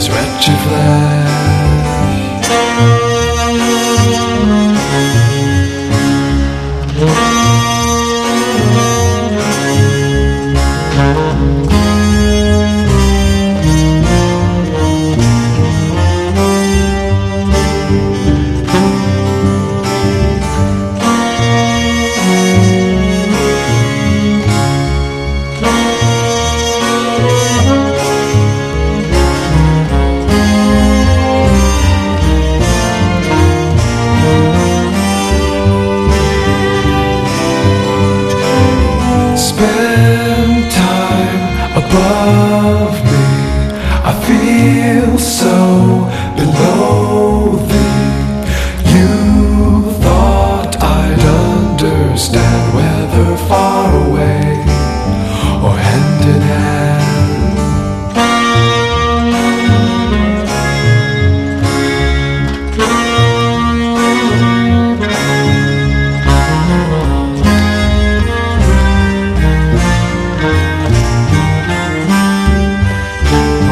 stretch your Spend time above me. I feel so below thee. You thought I'd understand.